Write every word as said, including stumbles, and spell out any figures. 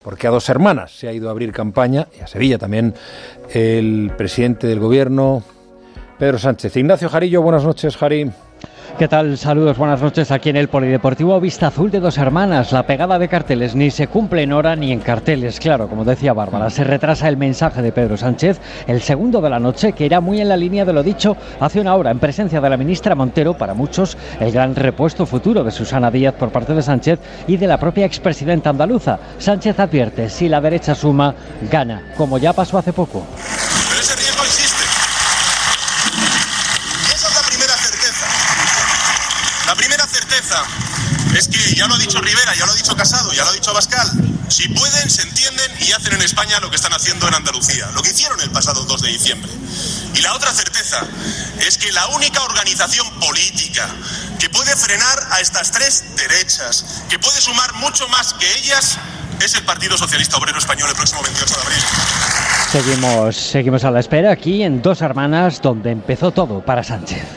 Porque a Dos Hermanas se ha ido a abrir campaña, y a Sevilla también, el presidente del gobierno, Pedro Sánchez. Ignacio Jarillo, buenas noches, Jari. ¿Qué tal? Saludos, buenas noches. Aquí en el Polideportivo Vista Azul de Dos Hermanas. La pegada de carteles ni se cumple en hora ni en carteles. Claro, como decía Bárbara, se retrasa el mensaje de Pedro Sánchez, el segundo de la noche, que irá muy en la línea de lo dicho hace una hora en presencia de la ministra Montero, para muchos el gran repuesto futuro de Susana Díaz por parte de Sánchez y de la propia expresidenta andaluza. Sánchez advierte, si la derecha suma, gana, como ya pasó hace poco. Pero ese riesgo existe. Y esa es la primera certeza. La primera certeza es que, ya lo ha dicho Rivera, ya lo ha dicho Casado, ya lo ha dicho Abascal, si pueden, se entienden y hacen en España lo que están haciendo en Andalucía, lo que hicieron el pasado dos de diciembre. Y la otra certeza es que la única organización política que puede frenar a estas tres derechas, que puede sumar mucho más que ellas, es el Partido Socialista Obrero Español el próximo veintiocho de abril. Seguimos, seguimos a la espera aquí en Dos Hermanas, donde empezó todo para Sánchez.